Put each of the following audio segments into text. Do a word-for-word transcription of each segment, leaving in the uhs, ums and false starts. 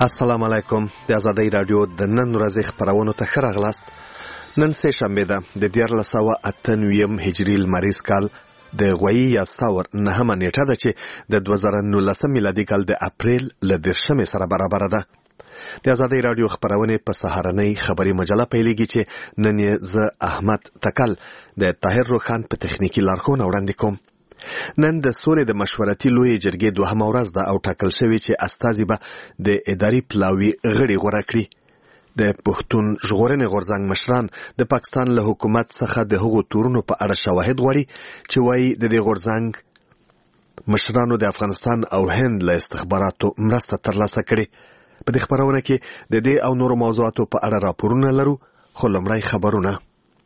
السلام علیکم. د آزادۍ رادیو د نن ورځې خپرونو ته ښه راغلاست. نن سه شنبه ده د دیارلس سوه اته نوي هجري لمریز کال د غویي یا ساور نهمه نیټه ده چې د دوه زره نولس میلادي کال د اپریل له دېرشمې سره برابره ده. د آزادۍ رادیو خپرونې په سهارنۍ خبري مجله پیلېږي چې نن یې زه احمد تکل د طاهر روخان په تخنیکي لارښوونه وړاندې کوم. نن د سولې د مشورتي لویې جرګې دوهمه ورځ ده او ټاکل شوی چې استازي به د اداري پلاوي غړي غوره کړي. د پښتون ژغورنې غورځنګ مشران د پاکستان له حکومت څخه د هغو تورونو په اړه شواهد غواړي چې وایي د دې غورځنګ مشرانو د افغانستان او هند له استخباراتو مرسته ترلاسه کړي. په دې خپرونه کې د دې او نورو موضوعاتو په اړه راپورونه لرو، خو لومړی خبرونه.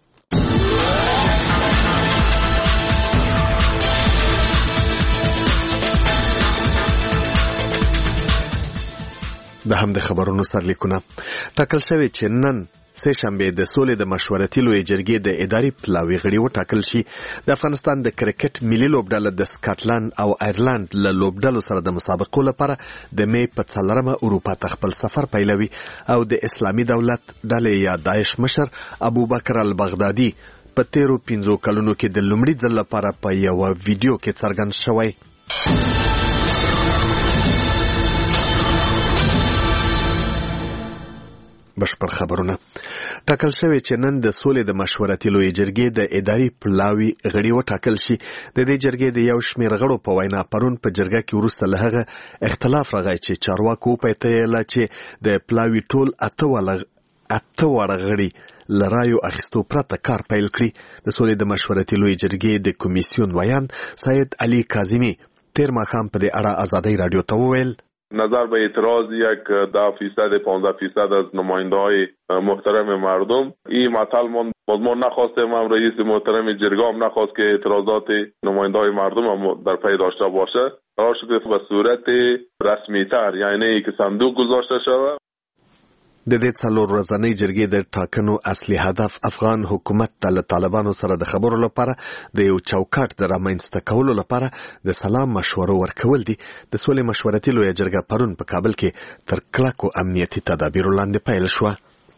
د هم د خبرونو سرلیکونه. ټاکل شوی چې نن سه شنبه د سولې د مشورتي لویې جرګې د اداري پلاوي غړي وټاکل شي. د افغانستان د کرکټ ملي لوبډله د سکاټلند او ایرلند له لوبډلو سره د مسابقو لپاره د می په څلورمه اروپا ته خپل سفر پیلوي او د اسلامي دولت ډلې یا داعش مشر ابوبکر البغدادي په تیرو پنځو کلونو کې د لومړي ځل لپاره په یوه ویډیو کې څرګند شوی. بشپړ خبرونه. ټاکل شوی چې نن د سولې د مشورتي لویې جرګې د اداري پلاوي غړي وټاکل شي. د دې جرګې د یو شمېر غړو په وینا پرون په جرګه کې وروسته له هغه اختلاف راغی چې چارواکو وپیتایله چې د پلاوي ټول اته واړه غړي له رایو اخیستو پرته کار پیل کړي. د سولې د مشورتي لویې جرګې د کمیسیون ویان سید علی کاظمی تیر ماښام په دې اړه آزادۍ رادیو ته وویل: نظر به اعتراض یک ده فیصد پانزده فیصد از نماینده های محترم مردم این مطلب ما نخواستیم، هم رئیس محترم جرگه هم نخواست که اعتراضات نماینده های مردم هم در پی داشته باشه. قرار شد به صورت رسمی تر یعنی که صندوق گذاشته شود. د دې څلور ورځنۍ جرګې د ټاکنو اصلي هدف افغان حکومت ته له طالبانو سره د خبرو لپاره د یو چوکاټ د رامنځته کولو لپاره د سلام مشورو ورکول دي. د سولې مشورتي لویه جرګه پرون په کابل کې تر کلکو امنیتي تدابیرو لاندې پیل شوه.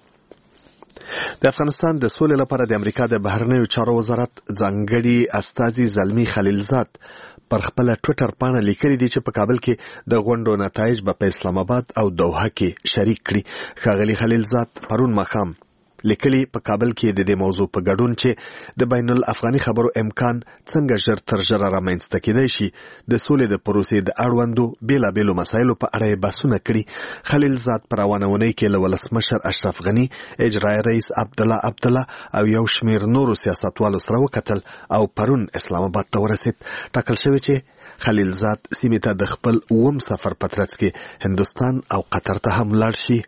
د افغانستان د سولې لپاره د امریکا د بهرنیو چارو وزارت ځانګړي استازي زلمي خلیلزاد پر خپل ټویټر پاڼه لیکلي دي چې په کابل کې د غونډو نتایج به په اسلام آباد او دوحه کې شریک کړي. ښاغلي خلیلزاد پرون ماښام لیکلي په کابل کې د دې موضوع په ګډون چې د بین الافغاني خبرو امکان څنګه ژر تر ژره رامنځته کېدای شي د سولې د پروسې د اړوندو بېلابېلو مسایلو په اړه یې بحثونه کړي. خلیلزاد په روانه اونۍ کې له ولسمشر اشرف غني، اجرایي رئیس عبدالله عبدالله او یو شمېر نورو سیاستوالو سره وکتل او پرون اسلام آباد ته ورسېد. ټاکل شوی چې خلیلزاد سیمې ته د خپل اووم سفر په ترڅ کې هندوستان او قطر ته هم لاړ شي.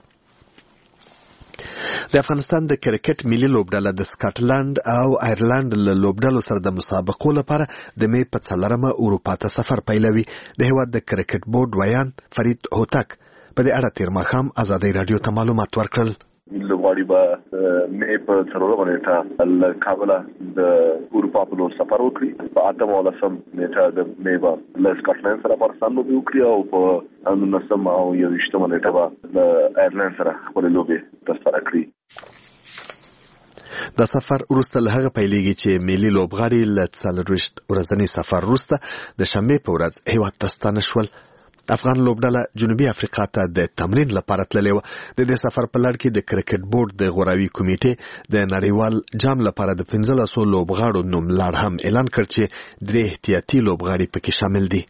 د افغانستان د کرکټ ملي لوبډله د سکاټلند او ایرلند له لوبډلو سره د مسابقو لپاره د می په څلورمه اروپا ته سفر پیلوي. د هېواد د کرکټ بورډ ویان فرید هوتک په دې اړه تیر ماښام آزادۍ رادیو ته معلومات ورکړل. لوبغاړي به می په څلورمه نیټه له کابله د اروپا په لور سفر وکړي. په اتمه او لسم نیټه د می به له سکاټلند سره افغانستان لوبې وکړي او په نولسم او یوویشتمه نیټه به له ایرلند سره خپلې لوبې ترسره کړي. دا سفر وروسته له هغه پیلېږي چې ملي لوبغاړي له څلرویشت ورځني سفر وروسته د شنبې په ورځ هېواد ته ستانه شول. افغان لوبډله جنوبي افریقا ته د تمرین لپاره تللې وه. د دې سفر په لړ کې د کرکټ بورډ د غوراوي کمیټې د نړیوال جام لپاره د پنځلسو لوبغاړو نوم لاړ هم اعلان کړ چې درې احتیاطي لوبغاړي پکې شامل دي.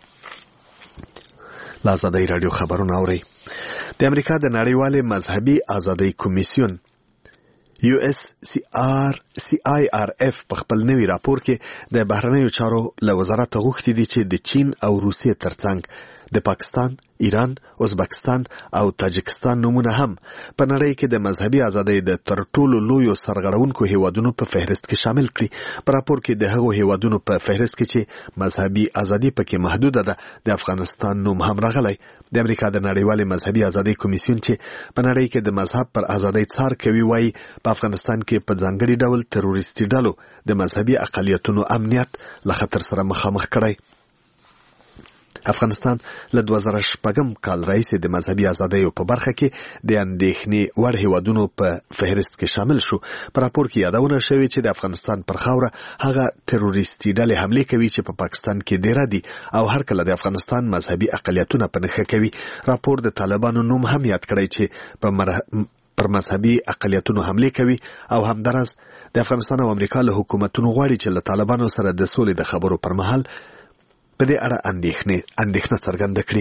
له آزادۍ رادیو خبرونه اورئ. د امریکا د نړیوالې مذهبي ازادۍ کمیسیون یو اس سی آر سی آی آر اف په خپل نوي راپور کې د بهرنیو چارو له وزارت غوښتي دي چې د چین او روسیې ترڅنګ د پاکستان، ایران، ازبکستان او تاجکستان نومونه هم په نړۍ کې د مذهبي ازادۍ د تر ټولو لویو سرغړونکو هیوادونو په فهرست کې شامل کړي. په راپور کې د هغو هیوادونو په فهرست کې چې مذهبي ازادي پکې محدوده ده د افغانستان نوم هم راغلی. د امریکا د نړیوالې مذهبي ازادۍ کمیسیون چې په نړۍ کې د مذهب پر ازادۍ څار کوي وایي په افغانستان کې په ځانګړي ډول تروریستي ډلو د مذهبي اقلیتونو امنیت له خطر سره مخامخ کړی. افغانستان له دوه زره شپږم کال راهیسې د مذهبي ازادیو په برخه کې د اندېښنې وړ هیوادونو په فهرست کې شامل شو. په راپور کې یادونه شوې چې د افغانستان پر خاوره هغه تروریستي ډلې حملې کوي چې په پاکستان کې ډیره دي او هر کله د افغانستان مذهبي اقلیتونه په نښه کوي. راپور د طالبانو نوم هم یاد کړی چې په مره... پر مذهبي اقلیتونو حملې کوي او همدارس د افغانستان او امریکا له حکومتونو غواړي چې له طالبانو سره د سولې د خبرو پر مهال په دې اړه اندېښنه اندېښنه څرګنده کړي.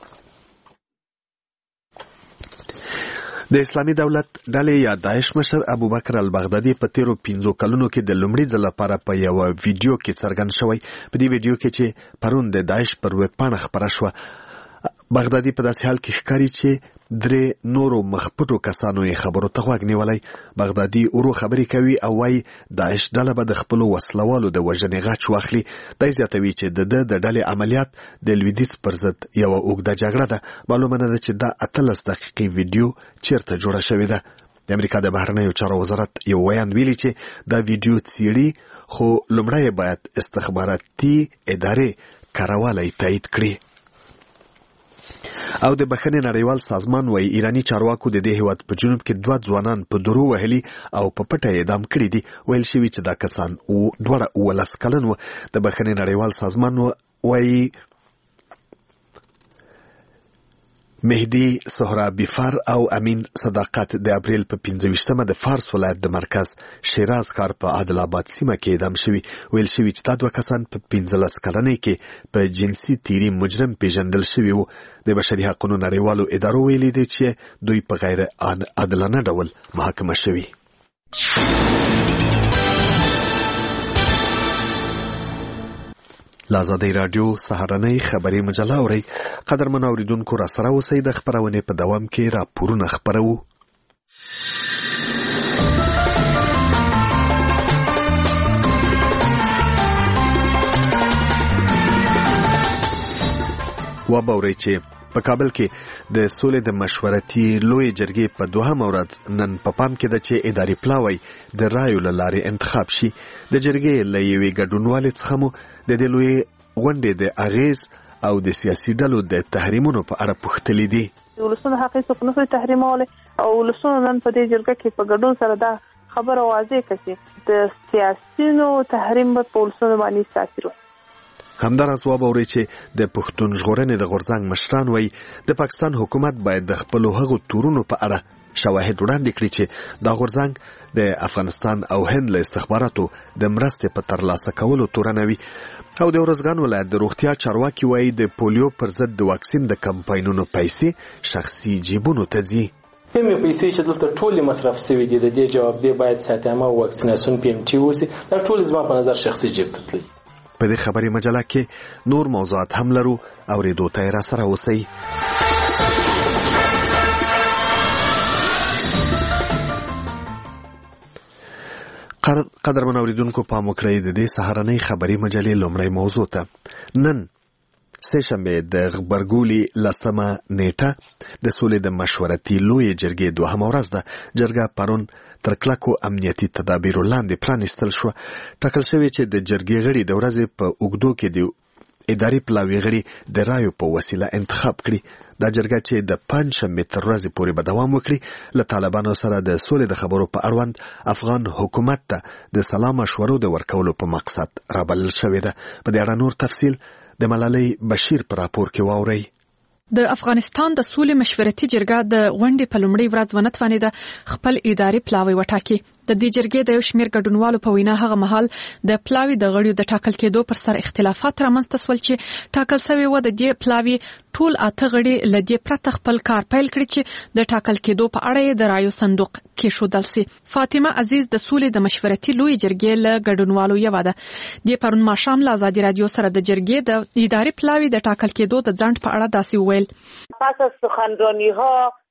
د اسلامي دولت ډلې یا داعش مشر ابوبکر البغدادي په تیرو پنځو کلونو کې د لومړي ځل لپاره په یو ویډیو کې څرګند شوی. په دې ویډیو کې چې پرون د داعش پر ویب پاڼه خبره شوه، بغدادي په داسې حال کې ښکاري چې درې نورو مخپټو کسانو یې خبرو ته غوږ نیولی. بغدادي ورو خبرې کوي او وایي داعش ډله به د خپلو وسلوالو د وژنې غچ واخلي. دی زیاتوي چې د ده د ډلې عملیات د لویدیځ پر ضد یوه اوږده جګړه ده. معلومه نه ده چې دا اتلس دقیقې ویډیو چیرته جوړه شوې ده. د امریکا د بهرنیو چارو وزارت یو ویان ویلي چې دا ویډیو څیړي، خو لومړی باید استخباراتي ادارې کاروالی تایید کړي. او د بخښنې نړیوال سازمان وایي ایرانی چارواکو د دې هیواد په جنوب کې دوه ځوانان په درو وهلي او په پټه اعدام کړي دي. ویل شوي چې دا کسان دواړه اوولس کلن وو. د بخښنې نړیوال سازمان وایي مهدي سهرابي فر او امین صداقت د اپریل په پنځه ویشتمه د فارس ولایت د مرکز شیراز ښار په عادل آباد سیمه کې اعدام شوي. ویل شوي چې دا دوه کسان په پنځلس کلنۍ کې په جنسي تیري مجرم پیژندل شوي وو. د بشري حقونو نړیوالو ادارو ویلي دي چې دوی په غیر عادلانه ډول محاکمه شوي. لازادی رادیو سهارنۍ خبري مجله اوري. قدرمن اوریدونکو را سره اوسئ. د خبرونې په دوام کې راپورونه خبرو. وبورئ چې په کابل کې د سولې د مشورتي لوی جرګې په دوهم ورځ نن په پام کې ده چې اداري پلاوی د رایو له لارې انتخاب شي. د جرګې له یوې ګډونوالې څخه مو د دې لوی غونډې د اغیز او د سیاسي ډلو د تحریمونو په اړه پوښتلي دي. ولسونه حقیقي څوک نه تحریمول او ولسونه نن په دې جرګه کې په ګډون سره دا خبره واضح کړي د سیاسيونو تحریم په ولسونه باندې تاثیر. همداراز وبورئ چې د پښتون ژغورنې د غورځنګ مشران وایي د پاکستان حکومت باید د خپلو هغو تورونو په اړه شواهد وړاندې کړي چې دا غورځنګ د افغانستان او هند له استخباراتو د مرستې په ترلاسه کولو تورنوي. او د ارزګان ولایت د روغتیا چارواکي وایي د پولیو پر ضد د واکسین د کمپاینونو پیسې شخصي جیبونو ته ځي. کومې پیسې چې دلته ټولې مصرف شوي دي د دې جواب دی باید ساتمه واکسیناسیون پی ام ټي وسی. دا ټول زما په نظر شخصي جیب ته تللی. په دې خبري مجله کې نور موضوعات هم لرو. اوریدو ته را سره اوسئ. قدرمن اوریدونکو پام وکړئ د دې سهارنۍ خبري مجلې لومړی موضوع ته. نن سه شنبه د غبرګولي لسمه نیټه د سولې د مشورتي لوی جرګې دوهمه ورځ ده. جرګه پرون تر کلکو امنیتي تدابیرو لاندې پرانیستل شو. ټاکل شوی چې د جرګې غړي د ورځې په اوږدو کې د اداري پلاوي غړي د رایو په وسیله انتخاب کړي. دا جرګه چې د پنځشنبې تر ورځې پورې به دوام وکړي له طالبانو سره د سولې د خبرو په اړوند افغان حکومت ته د سلا مشورو د ورکولو په مقصد رابلل شوې ده. په دې اړه نور تفصیل د ملالۍ بشیر په راپور کې واورئ. د افغانستان د سولې مشورتي جرګه د غونډې په لومړۍ ورځ ونه توانېده خپل اداري پلاوی وټاکي. د دې جرګې د یو شمېر ګډونوالو په وینا هغه مهال د پلاوی د غړیو د ټاکل کېدو پر سر اختلافات رامنځته شول چې ټاکل شوی و د دې پلاوی ټول اته غړي له دې پرته خپل کار پیل کړي چې د ټاکل کېدو په اړه د رایو صندوق کېښودل سي. فاطمه عزیز د سولې د مشورتي لوی جرګې له ګډونوالو یوه ده. د پرون ماښام له ازادي رادیو سره د جرګې د اداري پلاوی د ټاکل کېدو د ځنډ په اړه داسې وویل. پس از سخنرانی‌ها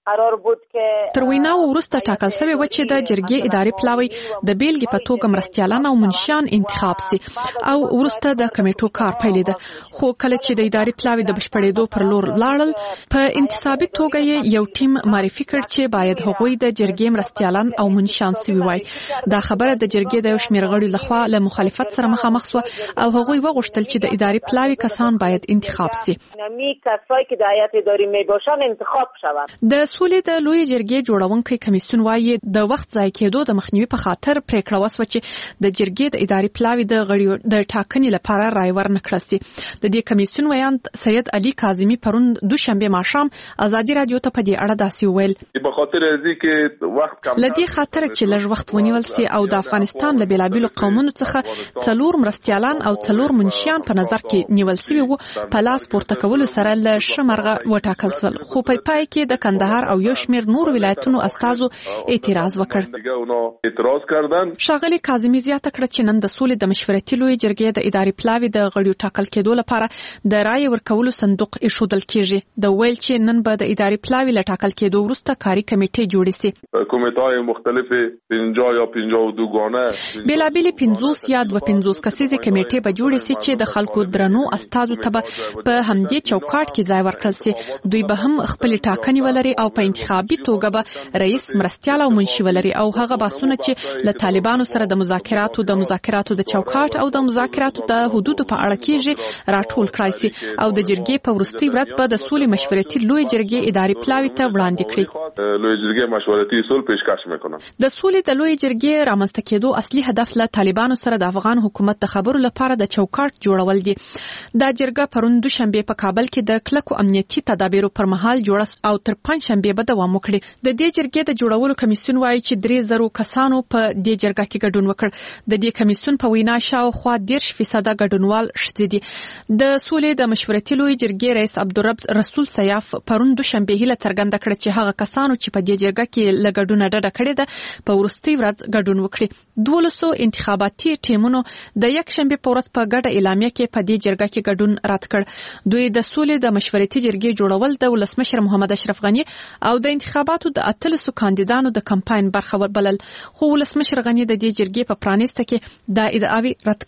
قرار بود که تر وینا وروسته ټاکل شوی و چې د جرګې اداري پلاوی د بیلګې په توګه مرستیالان او منشیان انتخاب سي او وروسته د کمیټو کار پیل ده. خو کله چې د اداري پلاوی د بشپړېدو پر لور لاړل په انتصابي توګه یو ټیم معرفي کړ چې باید هغوی د جرګې مرستیالان او منشیان سوي وای. دا خبره د جرګې د یو شمېر غړو لخوا له مخالفت سره مخامخ شو او هغوی وغوښتل چې د اداري پلاوی کسان باید انتخاب سي. نمی کسایی که د هیئت اداري می باشند انتخاب شوند. د سولې د لوی جرګې جوړونکي کمیسیون وايي د وخت ضایع کېدو د مخنیوي په خاطر پریکړه وسوه چې د جرګې د اداري پلاوی د غړو د ټاکنې لپاره رای ورنکړه سي. د دې کمیسیون ویاند سید علي کاظمي پرون دوشنبه ماښام ازادي رادیو ته په دې اړه داسې ویل. په خاطر ځکه وخت کم لدی خاطر چې لږ وخت ونیول سي او د افغانستان له بیلابیلو قومونو څخه څلور مرستیالان او څلور منشیان په نظر کې نیول سوي وو په لاس پورته کولو سره له شمرغه وټاکل شول. خو په پای کې د کندهار او یو شمېر نور ولایتونو استازو اعتراض وکړ. اعتراض کردن. شاغلي کاظمي زیاته کړه چې نن د سولې د مشورتي لوی جرګې د اداري پلاوی د غړو ټاکل کېدو لپاره د رای ورکولو صندوق ایښودل کیږي. د ویل چې نن به د اداري پلاوی له ټاکل کېدو وروسته کاري کمیټې جوړې سي. کمیټې مختلفه پنځه یا پنځه او دوه ګانه بیلابیل پنځوس یا دوه پنځوس کسیزه کمیټې به جوړې سي چې د خلکو درنو استازو ته په همدې چوکاټ کې ځای ورکړل سي. دوی به هم خپل ټاکنې ولري او په انتخابي توګه به رئیس مرستیال او منشي ولري او هغه باسونه چې له طالبانو سره د مذاکراتو د مذاکراتو د چوکاټ او د مذاکراتو د حدودو په اړه کېږي راټول کړای سي او د جرګې په وروستي ورځ به د سولې مشورتي لوی جرګې اداري پلاوی ته وړاندې کړي. لوی جرګې مشورتي اصول پیشکش میکنه. د سولې د لوی جرګې رامنځته کېدو اصلي هدف له طالبانو سره د افغان حکومت د خبرو لپاره د چوکاټ جوړول دي. دا جرګه پرون دوشنبه په کابل کې د کلکو امنیتي تدابیرو پر مهال جوړه او تر پنځشنبه به دوام وکړي. د دې جرګې د جوړولو کمیسیون وایي چې درې زره کسانو په دې جرګه کې ګډون وکړ. د دې کمیسیون په وینا شاوخوا دېرش فیصده ګډونوال ښځې دي. د سولې د مشورتي لوی جرګې رئیس عبدالرب رسول سیاف پرون دوشنبه هیله څرګنده کړه چې هغه کسانو چې په دې جرګه کې له ګډونه ډډه کړې ده په وروستي ورځ ګډون وکړي. دولسو انتخاباتي ټیمونو د یکشنبه په ورځ په ګډه اعلامیه کې په دې جرګه کې ګډون رد کړ. دوی د سولې د مشورتي جرګې جوړول د ولسمشر محمد اشرف غنی او د انتخاباتو د اتلسو کاندیدانو د کمپاین برخه وربلل. خو ولسمشر غنی د دې جرګې په پرانیسته کې دا ادعاوې رد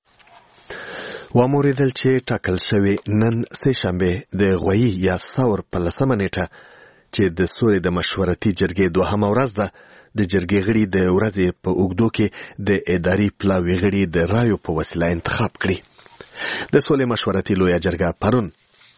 کړې. واموریدل چې ټاکل شوی نن سه شنبه د غوي یا ثور په لسمه نیټه چې د سولې د مشورتي جرګې دوهمه ورځ ده د جرګې غړي د ورځې په اوږدو کې د اداري پلاوی غړي د رایو په وسیله انتخاب کړي. د سولې مشورتي لوی جرګه پرون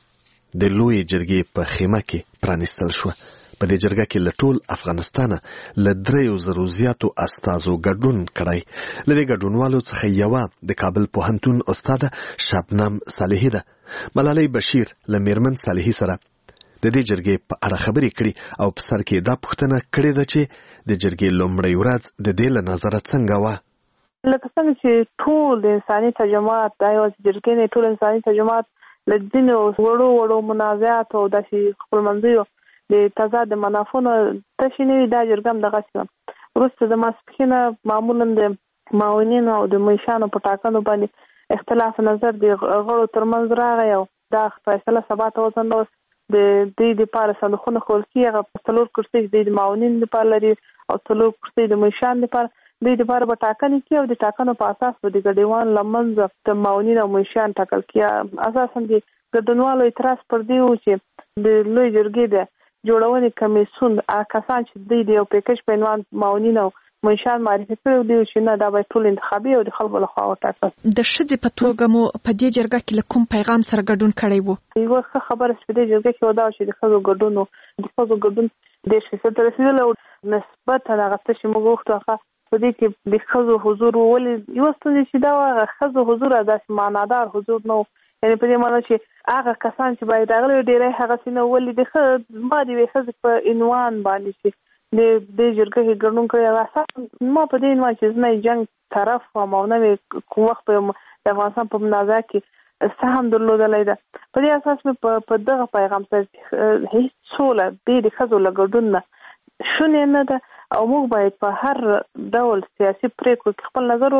د لوی جرګې په خیمه کې پرانیستل شو. په دې جرګه کې له ټول افغانستان له دریو زرو زیاتو استازو ګډون کړی. له دې ګډونوالو څخه یوه د کابل پوهنتون استاد شبنم صالحي ده. ملالۍ بشیر له میرمن صالحي سره د دې جرګې په اړه خبرې کړي او په سر کې دا پوښتنه کړې ده چې د جرګې لومړۍ ورځ د دې له نظره څنګه وه. لکه څنګه چې ټول د انساني تجمعات دا یوازې جرګې نه ټول انساني تجمعات له ځینو وړو وړو منازعات او داسې خپلمنځیو د تضاد منافونو تشې نه وي. دا جرګه هم دغسې وروسته د ماسپښینه معمولا د معاونینو او د منشیانو په ټاکنو باندې اختلاف نظر د غړو ترمنځ راغی او دا فیصله سبا ته وځنډول. د دې دپاره صندوقونه ښوول کېږي. هغه څلور کرسۍ چې د معاونینو لپاره لري او څلور کرسۍ د منشیانو لپاره. دوی دپاره به ټاکنې کېږي او د ټاکنو په اساس به د ګډونوالو له منځه د معاونین او منشیان ټاکل کېږي. اساسا د ګډونوالو اعتراض پر دې و چې د لوی جرګې د جوړونې کمیسیون کسان چې دوی د یو پیکج په عنوان معاونین او منشیان معرفي کړي دي چې نه دا باید ټول انتخابي او د خلکو لخوا وټاکل. د ښځې په توګه مو په دې جرګه کې له کوم پیغام سره ګډون کړی و؟ یوه ښه خبره چې په دې جرګه کې ودا چې د ښځو ګډون د ښځو ګډون دېرش فیصده رسېدلی او نسبتا هغه څه چې موږ غوښتو هغه په دې کې د ښځو حضور ولې یوه ستونزه چې دا هغه ښځو حضور داسې معنادار حضور نه و. یعنې په دې معنی چې هغه کسان چې باید راغلي ډېری هغسې نه ولې د ښه ما د یوې ښځې په عنوان باندې چې د دې جرګه کې ګډون کړی اساسا ما په دې عنوان چې زه نه جنګ طرف وم او نه مې کوم وخت په د افغانستان په منازعه کې سهم درلودلی ده. په دې اساس مې په دغه پیغام سره هېڅ سوله بې د ښځو له ګډون نه شونې نه ده او موږ باید په هر ډول سیاسي پرېکړو کې خپل نظر ولرو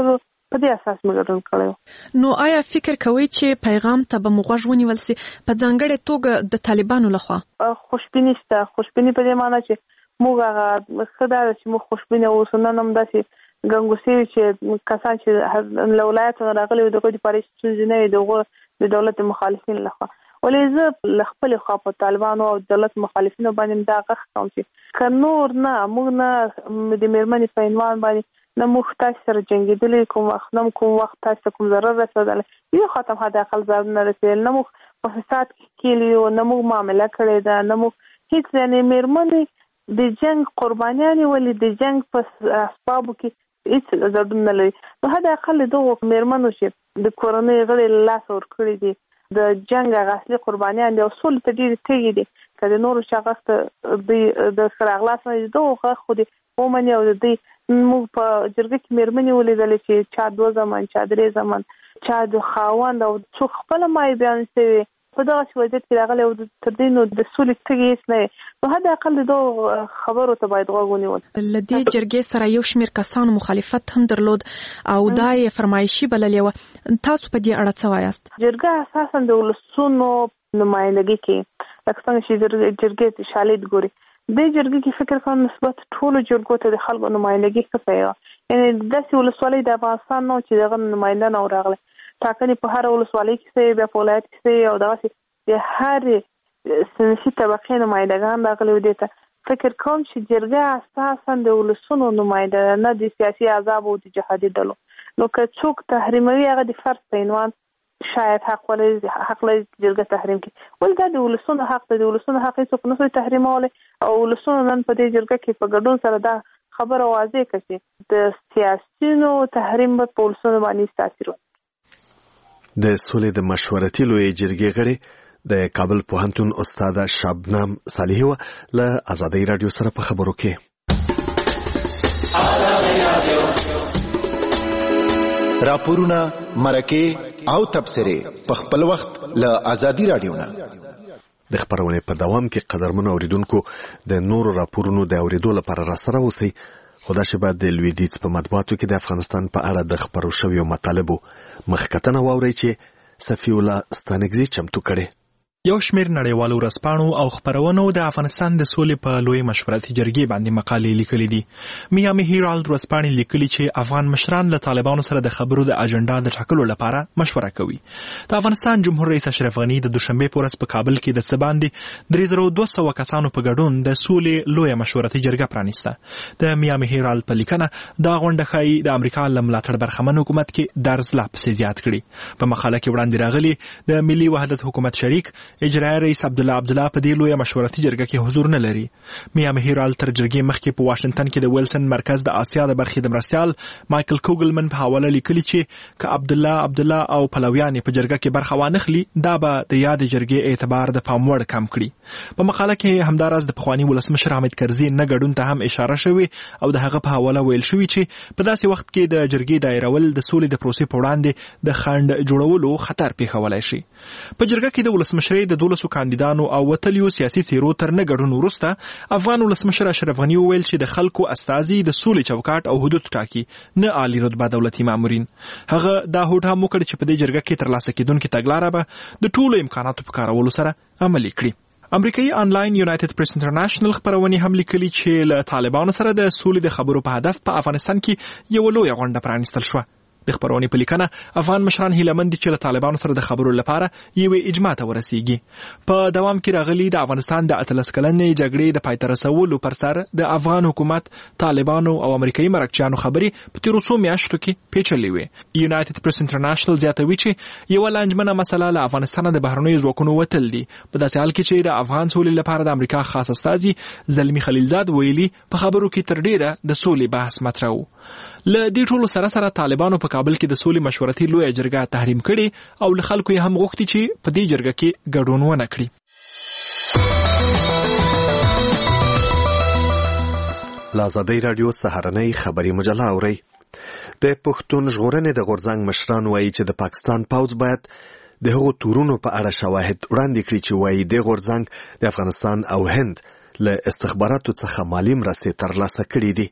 په دې اساس موږ ګډون کړو. نو آیا فکر کوئ چې پیغام ته به موږ ونیول سي په ځانګړې توګه د طالبانو لخوا؟ خوشبیني شته. خوشبیني په دې معنی چې موږ هغه خدای چې موږ خوشبینه اوسو نه نم داسې ګنګوسي چې کسان چې له ولایتونو راغلي دي د پاریس ستونزې نه د دولت مخالفین لخوا. ولې زه له خپل خوا په طالبانو او دولت مخالفینو باندې دا غږ کوم چې که نور نه موږ نه د میرمنې په عنوان باندې نه موږ تاسو سره جنګېدلي کوم وخت نه کوم وخت تاسو کوم ضرر رسېدلی یو ختم حد اقل ضرر نه رسېدل نه موږ په فساد کې کېلي او نه موږ معامله کړې ده نه موږ هیڅ یعنې میرمنې د جنگ قربانیانې ولې د جنگ په اسبابو کې هیڅ ضرر نه لري. نو حد اقل دغه میرمنو چې د کورنۍ غړي لاس ورکړي دي د جنگ اصلي قربانیان دي او سولې ته ډېرې تږي دي که د نورو شخص ته د سره اغلاس نه دي دغه غږ خو دې ومني او د دوی موږ په جرګه کې میرمنې ولیدلې چې چا دوه زمان چا درې زمان چا د خاوند او څوک خپله مایې بیان شوي په دغه وضعیت کې راغلی او تر دې نو د سولې تږي هېڅ نه وي. نو حد اقل د دغو خبرو ته باید غوږ ونیول. له دې جرګې سره یو شمېر کسانو مخالفت هم درلود او دا یې فرمایشي بللې وه. تاسو په دې اړه څه وایاست؟ جرګه اساسا د ولسونو نمایندګي کوي لکه څنګه چې جرګې شالید ګوري. دې جرګې کې فکر کوم نسبت ټولو جرګو ته د خلکو نمایندګي ښه کوي. یعنې داسې ولسوالۍ د افغانستان نه چې دغه نماینده نه راغلی ټاکنې په هر ولسوالۍ کې سوي بیا په ولایت کې سوي او دغسې د هرې سنسي طبقې نمایندګان راغلي و. دې ته فکر کوم چې جرګه اساسا د ولسونو نماینده نه د سیاسي احزابو او د جهادي ډلو. نو که څوک تحریموي هغه د فرد په عنوان شاید حق ولري حق لري جرګه تحریم کړي. ولې دا د ولسونو حق دی. د ولسونو حق هېڅوک نه شي تحریمولی او ولسونو نن په دې جرګه کې په ګډون سره دا خبره واضح کړه چې د سیاسیونو تحریم به په ولسونو باندې تاثیر وکړي. د سولې د مشورتي لویې جرګې غړي د کابل پوهنتون استاده شبنم صالحي و له آزادۍ رادیو سره په خبرو کې. راپورونه مرکه او تبصره په خپل وخت له آزادۍ رادیو نه. د خبرونه په دوام کې قدرمن اوریدونکو د نورو راپورونو د اوریدو لپاره را سره اوسئ. خدا شبه د لویدیځ په مطبوعاتو کې د افغانستان په اړه د خبرو شویو مطالبو مخکتنه واورئ چې صفی الله ستانکزي چمتو کړي. یو شمېر نړیوالو ورځپاڼو او خپرونو د افغانستان د سولې په لوی مشورتي جرګې باندې مقالې لیکلي دي. میامي هیرالد ورځپاڼې لیکلي چې افغان مشران له طالبانو سره د خبرو د اجنډا د ټاکلو لپاره مشوره کوي. د افغانستان جمهور رئیس اشرف غني د دوشنبه په ورځ په کابل کې د څه باندې درې زره دوه سوه کسانو په ګډون د سولې لوی مشورتي جرګه پرانیسته. د میامي هیرالد په لیکنه دا غونډه ښایي د امریکا له ملاتړ برخمن حکومت کې درز لا پسې زیات کړي. په مقاله کې وړاندې راغلي د ملي وحدت حکومت شریک اجرایي رئیس عبدالله عبدالله په دې لویه مشورتي جرګه کې حضور نه لري. میامي هیرالد تر جرګې مخکې په واشنګټن کې د ویلسن مرکز د آسیا د برخې د مرستیال مایکل کوګلمن په حواله لیکلي چې که عبدالله عبدالله او پلویان په جرګه کې برخه وانخلي دا به د یاد جرګې اعتبار د پام وړ کم کړي. په مقاله کې همداراز د پخواني ولسمشر حامد کرزي نه ګډون ته هم اشاره شوې او د هغه په حواله ویل شوې چې په داسې وخت کې د جرګې دایرول د سولې د پروسې په وړاندې د خنډ جوړولو خطر پیښولی شي. په جرګه کې د ولسمشرۍ د دولسو کاندیدانو او وتلیو سیاسي څیرو تر نه ګډون وروسته افغان ولسمشر اشرف غني وویل چې د خلکو استازي د سولې چوکاټ او حدود ټاکي نه عالی رتبه دولتي مامورین. هغه دا هوډ هم وکړ چې په دې جرګه کې ترلاسه کېدونکې تګلاره به د ټولو امکاناتو په کارولو سره عملي کړي. امریکایي آنلاین یونایټډ پریس انټرنیشنل خبرونه هم لیکلي چې له طالبانو سره د سولې د خبرو په هدف په افغانستان کې یو لوی غونډه پرانیستل شوه. د خبرونې په لیکنه افغان مشران هیلهمند دي چې له طالبانو سره د خبرو لپاره یوې اجماع ته ورسیږي. په دوام کې راغلي د افغانستان د اتلس کلنې جګړې د پای ته رسولو پر سر د افغان حکومت طالبانو او امریکایي مرکچیانو خبرې په تیرو څو میاشتو کې پیچلې وې. یونایټډ پریس انټرنیشنل زیاتوي چې یوه لانجمنه مسله له افغانستان د بهرنیو ځواکونو وتل دي. په داسې حال کې چې د افغان سولې لپاره د امریکا خاص استازي زلمي خلیلزاد ویلي په خبرو کې تر ډیره د سولې بحث مطرح و. له دې ټولو سره سره طالبانو په کابل کې د سولې مشورتي لویه جرګه تحریم کړي او له خلکو یې هم غوښتي چې په دې جرګه کې ګډون ونه کړي. له آزادۍ راډیو سهارنۍ خبري مجله اورئ. د پښتون ژغورنې د غورځنګ مشران وایي چې د پاکستان پوځ باید د هغو تورونو په اړه شواهد وړاندې کړي چې وایي د غورځنګ د افغانستان او هند له استخباراتو څخه مالي مرستې ترلاسه کړي دي.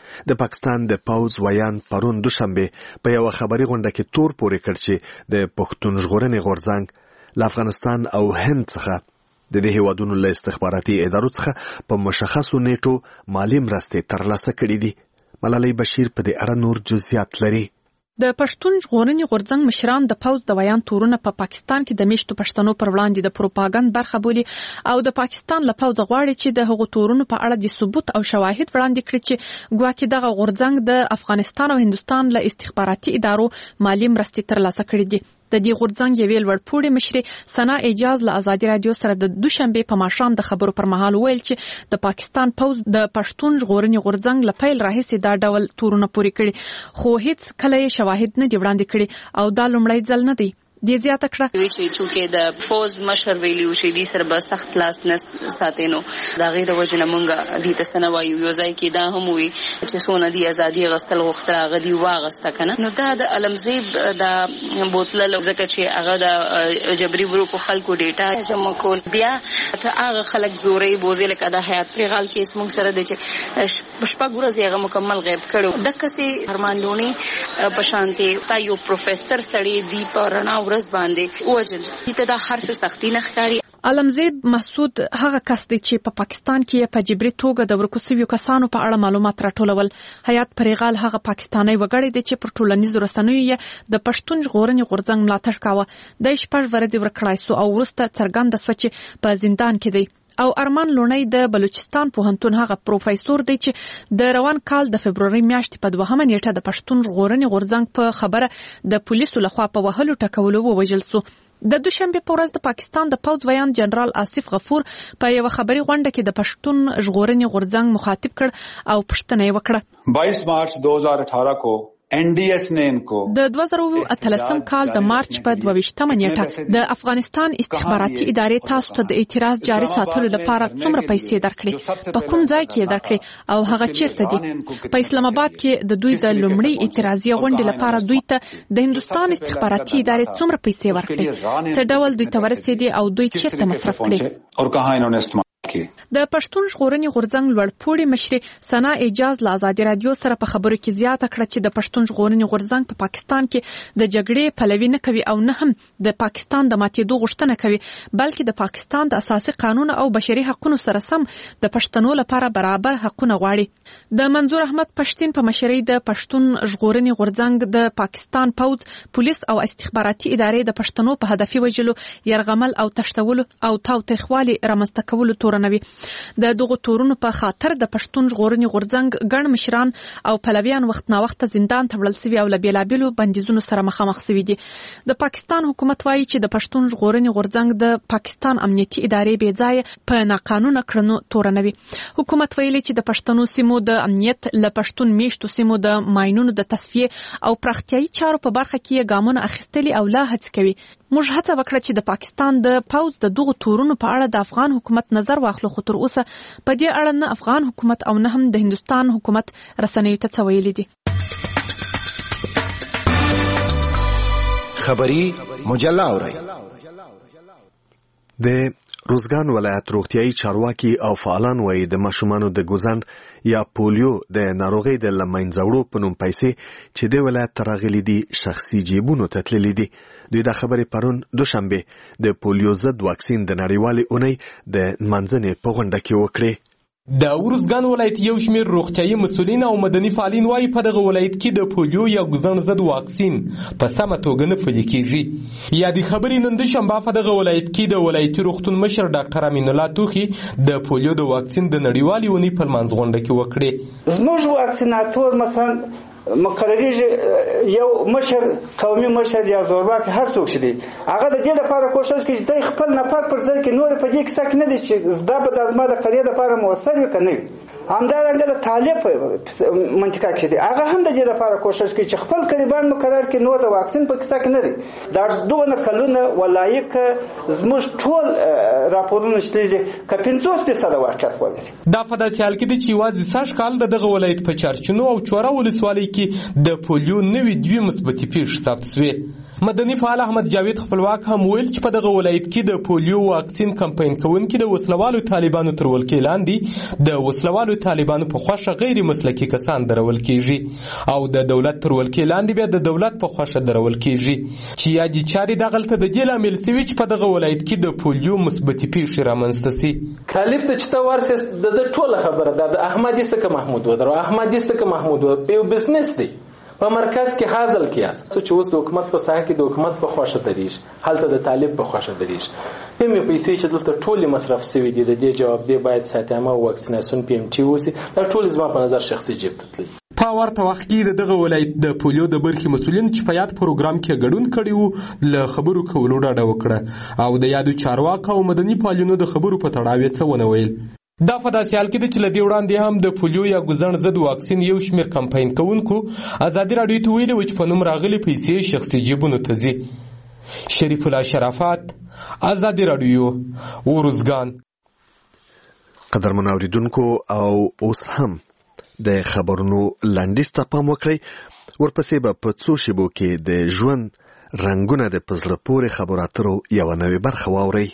د پاکستان د پوز ویان پرون دوشنبه په یو خبري غونډه کې تور پورې کړ چې د پښتون ژغورنې غورځنګ له افغانستان او هند څخه د دې هیوادونو له استخباراتي ادارو څخه په مشخصو نیټو مالی مرستې ترلاسه کړې دي. ملالۍ بشیر په دې اړه نور جزئیات لري. د پښتون ژغورنې غورځنګ مشران د پوز د ویان تورونه په پا پاکستان کې د میشتو پښتنو پر وړاندې د پروپاګاندا برخه بولي او د پاکستان له پوز غواړي چې د هغو تورونو په اړه د ثبوت او شواهد وړاندې کړي چې ګواکې دغه غورځنګ د افغانستان او هندستان له استخباراتي ادارو مالی مرستې ترلاسه کړې دي. د دې غورځنګ یوې لوړپوړې مشرې ثنا اعجاز له ازادي رادیو سره د دوشنبه په ماښام د خبرو پر مهال ویل چې د پاکستان پوز د پښتون ژغورنې غورځنګ له پیل راهیسې دا ډول تورونه پوري کړي خو هیڅ کله یې شواهد نه دی وړاندې کړي او دا لومړی ځل نه دی. دې زیاته کړه وی چې چې د فوز مشر ویلیو چې دې سره به سخت لاس نس ساتینو دا غي د وجنه مونږه دې تسنه وایو یو ځای کې دا هم وی چې سونه دی ازادي غستل غوښتل غدي واغسته کنه نو دا د علمزیب د بوتل لږه چې هغه د جبري ګروپ خلکو ډیټا جمع کول بیا ته هغه خلک زوري بوزي لکه د حیات پیغال کې اسمه سره د چې شپږ ورځې هغه مکمل غیب کړو د کسي ارمان لونی په شانتي تا یو پروفیسور سړی دی پرانا ورځ باندې وجل ته دا هر څه سختي نه ښکاري. علمزیب محسود هغه کس دی چې په پا پاکستان کې په جبري توګه د ورکوسیو کسانو په اړه معلومات راټولول. حیات پریغال هغه پاکستاني وګړی دی چې پر ټولنیزو رسنیو د پښتون ژغورنې غورځنګ ملاتړ کاوه. د شپږ ورځې ورکړای سو او وروسته څرګنده سو چې په زندان کې دی. او ارمان لونی د بلوچستان پوهنتون هغه پروفیسور دی چې د روان کال د فبروري میاشتې په دوهمه نیټه د پښتون ژغورنې غورځنګ په خبره د پولیسو لخوا په وهلو ټکولو ووژل سو. د دوشنبه په ورځ د پاکستان د پوز ویان جنرال آصف غفور په یو خبري غونډه کې د پښتون ژغورنې غورځنګ مخاطب کړ او پوښتنه یې وکړه. बाईस मार्च दो हज़ार अठारह को एन डी एस ने इनको د دوه زره اتلسم کال د مارچ په دوه نیټه د افغانستان استخباراتي ادارې تاسو ته د اعتراض جاري ساتلو لپاره څومره پیسې درکړي په کوم ځای کې درکړي او هغه چیرته دي؟ په اسلام آباد کې د دوی د لومړی اعتراضي غونډې لپاره دوی ته د هندستان استخباراتي ادارې څومره پیسې ورکړي؟ څه ډول دوی ته ورسېدي او دوی چیرته مصرف کړي؟ और कहां इन्होंने इस्तेमाल د پښتون ژغورنې غورځنګ لوړپوړې مشرې ثنا اعجاز له ازادي رادیو سره په خبرو کې زیاته کړه چې د پښتون ژغورنې غورځنګ په پاکستان کې د جګړې پلوي نه کوي او نه هم د پاکستان د ماتېدو غوښتنه کوي بلکې د پاکستان د اساسي قانون او بشري حقوقو سره سم د پښتنو لپاره برابر حقوقونه غواړي. د منظور احمد پښتين په مشرۍ د پښتون ژغورنې غورځنګ د پاکستان پوز پولیس او استخباراتي ادارې د پښتنو په هدفي وجلو يرغمل او تشتول او تاوتریخوالي رامنځته کولو تورنوي. د دغه تورونو په خاطر د پښتون ژغورنې غورځنګ ګڼ مشران او پلویان وخت نا وخت زندان ته وړل شوي او له بیلابیلو بندیزونو سره مخامخ شوي دي. د پاکستان حکومت وایي چې د پښتون ژغورنې غورځنګ د پاکستان امنیتي ادارې بې ځایه په ناقانونه کړنو تورنوي. حکومت ویلي چې د پښتنو سیمو د امنیت له پښتون میشتو سیمو د ماینونو د تصفیه او پراختیايي چارو په برخه کې ګامونه اخیستلي او لا هڅه کوي. موږ هڅه وکړه چې د پاکستان د پوز د دغه تورونو په اړه د افغان حکومت نظر واخلو خو تر اوسه په دې اړه نه افغان حکومت او نه هم د هندستان حکومت رسنیو ته څه ویلي دي. خبری مجله اورئ. د روزګان ولایت روغتیايي چارواکي او فعالان وایي د ماشومانو د ګوزن یا پولیو د ناروغۍ د لمنځوړو په نوم پیسې چې د ولایت تراغلي دي شخصي جیبونو ته تللي دي. دوی دا خبرې پرون دوشنبه د پولیو ضد واکسین د نړیوالې اونۍ د منځنۍ په غونډه کې وکړې. د ورزګان ولایت یو شمېر روغتیايي مسؤلین او مدني فعالین وايي په دغه ولایت کې د پولیو یا ګوزن ضد واکسین په سمه توګه نه پلي کیږي. یا د خبرې نن د شنبه په دغه ولایت کې د ولایتي روغتون مشر ډاکټر امین الله توخي د پولیو د واکسین د نړیوالې اونۍ په منځ غونډه کې وکړې. زموږ واکسیناتور مثلا مقرریږي یو مشر قومي مشر یا زورواک هر څوک شي هغه د دې لپاره کوشش کوي چې د خپل نفر پر ځای کې نور په دې کې څه نه دي چې زده به د ازما د قضیې لپاره موثر وي کنه همدارنګه د طالب منطقه کې دي هغه هم د دې لپاره کوشش کوي چې خپل قریبان مقرر کې نور د واکسین په کیسه کې نه دي. دا دوه کلونه ولایک زموږ ټول راپورونه شته دي ک پنځوس فیصد واقعیت ولري. دا په داسې حال کې دي چې واځي ساش کال دغه ولایت په چارچنو او چوره ولسوالۍ کې د پولیو نوې دوی مثبتې پیښې ثبت شوې. مدني فعال احمد جاوید خپلواک هم ویل چې په دغه ولایت کې د پولیو واکسین کمپاین کوونکي د وسلوالو طالبانو تر ولکې لاندې د وسلوالو طالبانو په خوښه غیر مسلکي کسان درول کیږي او د دولت تر ولکې لاندې بیا د دولت په خوښه درول کیږي چې یادي چارې دغلته د دې لامل سوي چې په دغه ولایت کې د پولیو مثبتې پیښې رامنځته سي. طالب ته چې ته ورسې د ټوله خبره ده د احمد یسک محمود ودرو احمد یسک محمود یو بزنس دی په مرکز کې حاصل کیاس چې اوس د حکومت په ساحه کې د حکومت په خوښه دریږي هلته د طالب په خوښه دریږي کومې پیسې چې دلته ټولې مصرف شوي دي د دې جواب دی باید ساتمه واکسیناسیون پی ام ټي وسی دا ټول زما په نظر شخصي جیب ته تللی. په ورته وخت کې دغه ولایت د پولیو د برخې مسولین چې په یاد پروګرام کې ګډون کړي وو له خبرو کولو ډډه وکړه او د یادو چارواکو او مدني فعالینو د خبرو په تړاو یې څه ونه ویل. دا په داسې حال کې ده چې له دې وړاندې هم د پولیو یا ګوزڼ ضد واکسین یو شمېر کمپاین کوونکو ازادي راډیو ته ویلي و چې په نوم راغلي پیسې شخصي جیبونو ته ځي. شریف الله شرافت، ازادي راډیو، ورزګان. قدرمن اوریدونکو او اوس هم د خبرونو لنډیز ته پام وکړئ ورپسې به په څو شیبو کې د ژوند رنګونه د په زړه پورې خبرو اترو یوه نوې برخه واورئ.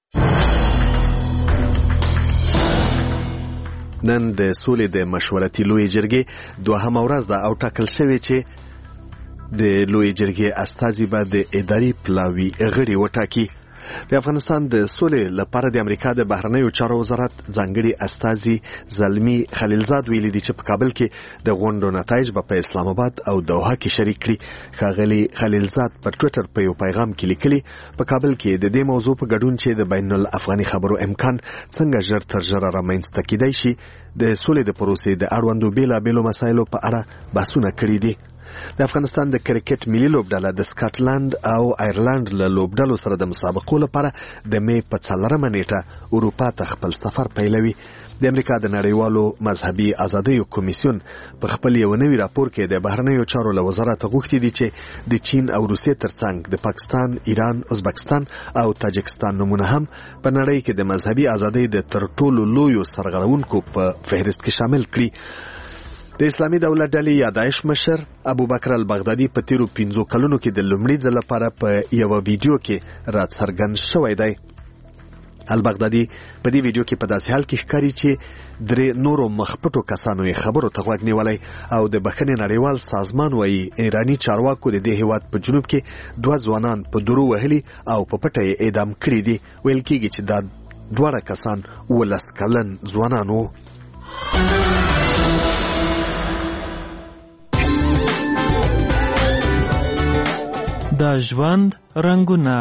نن د سولې د مشورتي لوی جرګې دوهمه ورځ ده او ټاکل شوی چې د لوی جرګې استازي به د اداري پلاوي غړي وټاکي. د افغانستان د سولې لپاره د امریکا د بهرنیو چارو وزارت ځانګړي استازي زلمی خلیلزاد ویلي دي چې په کابل کې د غونډو نتایج به په اسلام آباد او دوحه کې شریک کړي. ښاغلي خلیلزاد پر ټویټر په یو پیغام کې لیکلي په کابل کې د دې موضوع په ګډون چې د بین الافغاني خبرو امکان څنګه ژر تر ژره رامنځته کیدای شي د سولې د پروسې د اړوندو بیلابیلو مسایلو په اړه بحثونه کړي دي. د افغانستان د کرکټ ملي لوبډله د سکاټلند او آیرلند له لوبډلو سره د مسابقو لپاره د می په څلورمه نیټه اروپا ته خپل سفر پیلوي. د امریکا د نړیوالو مذهبي ازادیو کمیسیون په خپل یو نوي راپور کې د بهرنیو چارو له وزارت غوښتي دي چې د چین او روسیې ترڅنګ د پاکستان، ایران، ازبکستان او تاجکستان نمونه هم په نړۍ کې د مذهبي ازادۍ د تر ټولو لویو سرغړونکو په فهرست کې شامل کړي. د اسلامي دولت ډلې یا داعش مشر ابوبکر البغدادي په تیرو پنځو کلونو کې د لومړي ځل لپاره په یو ویډیو کې راڅرګند شوی دی. البغدادي په دې ویډیو کې په داسې حال کې ښکاري چې درې نورو مخپټو کسانو یې خبرو ته غوږ نیولی او د بخښنې نړیوال سازمان وایي ایراني چارواکو د دې هیواد په جنوب کې دوه ځوانان په درو وهلي او په پټه یې اعدام کړي دي. ویل کېږي چې دا دواړه کسان ولس کلن ځوانان وو. د ژوند رنګونه.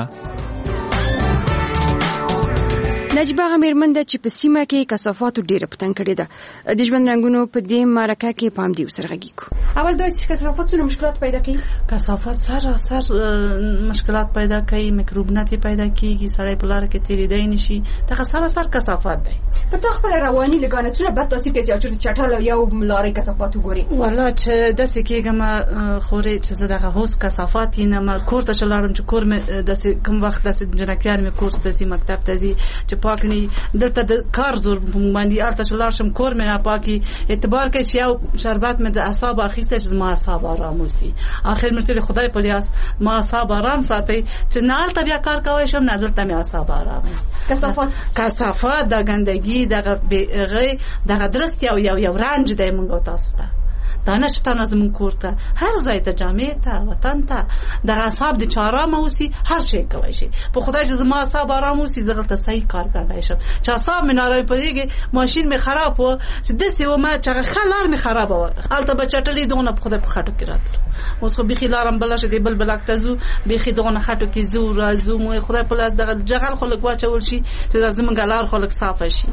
نجیبه غمیرمن ده چې په سیمه کې کثافاتو ډیره پتنګ کړې ده. د ژوند رنګونو په دې مرکه کې پام دی سره غږیږو. اول دا چې کثافات څونه مشکلات پیدا کوي. کثافات سراسر مشکلات پیدا کوي، میکروبونه پیدا کیږي، سړی په لار کې تیریدای نشي. دا سراسر کثافات دی. په تو خپل رواني لګانتونه بد تاثیر کوي چې چټاله یو لارې کثافات وګوري. والله چې د سکیګم خوري چې زه دغه هوس کثافات نه ما کور ته چلاړم چې کور مې د کوم وخت د جنکیار مې کورس ته زی مکتب ته زی چې پاکني دلته د کار زور باندې ارته چلارشم کور مې پاکي اعتبار کوي چې یو شربت مې د اعصاب اخیسته چې ما اعصاب آرام وسی. اخر مې خدای په لیاس ما اعصاب آرام ساتي چې نه تل بیا کار کوي شم نه دلته مې اعصاب آرام. کثافات کثافات د ګندګي دغه بیغه دغه درست یو یو یو رنج دی مونږ تاسو ته دانه چې تاسو زمون کوړه هر ځای ته جامع ته وطن ته د اعصاب د چارام اوسي هر شي کوي شي په خدای چې زما اعصاب آرام اوسي زغل ته صحیح کار کوي شم چې اعصاب مې نارای پدېږي ماشين مې خراب و چې د سی و ما چې خلار مې خراب و الته بچټلې دونه په خدای په خاطر کې راتل اوس خو بخي لارم بل شه دی بل بل اکتزو بخي دونه خاطر کې زو رازو مو خدای په لاس دغه جغل خلک واچول شي چې زمونږ لار خلک صاف شي.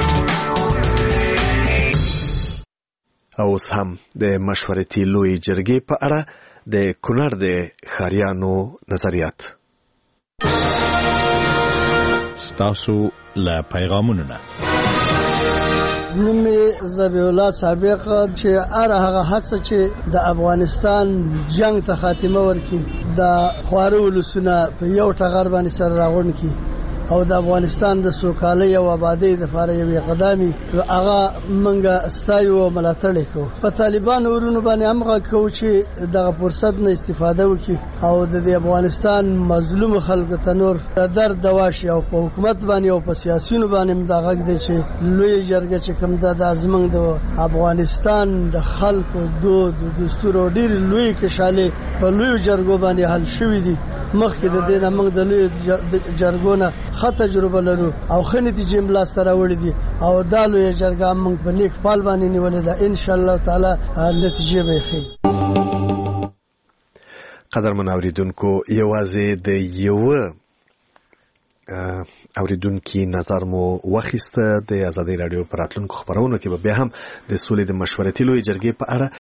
او هم د مشورتي لوی جرګې په اړه د کونړ د ښاریانو نظریات. ستاسو له پیغامونو نه نومي ذبیح الله سابق چې اره هغه حق چې د افغانستان جنگ ته خاتمه ورکړي د خواره ولسونه په یو ټغر باندې سره راغون کی او د افغانستان د سوکالۍ او آبادۍ لپاره یو اقدامي هغه منګه ستایو او ملاتړ کوو. په طالبان ورونو باندې همغه کوو چې دغه فرصت نه استفاده وکړي او د افغانستان مظلوم خلکو ته نور درد دوا شي او په حکومت باندې او په سیاسيونو باندې مداغه دي چې لوی جرګه چې کوم د ازمن د افغانستان د خلکو دود دستور او ډیر لوی کشاله په لوی جرګو باندې حل شوې دي. مخکې د دې موږ د لوی جرګونه ښه تجربه لرو او ښه نتیجې ملا سره وړي دي او دا لوی جرګه موږ په نیک پال باندې نیولې ده. ان شاء الله تعالی نتیجې به ښه. قدرمن اوریدونکو یوازې د یو اوریدونکو نظر مو واخیسته. د آزادۍ رادیو پر راتلونکو خبرونو کې به بیا هم د سولې د مشورتي لوی جرګې په اړه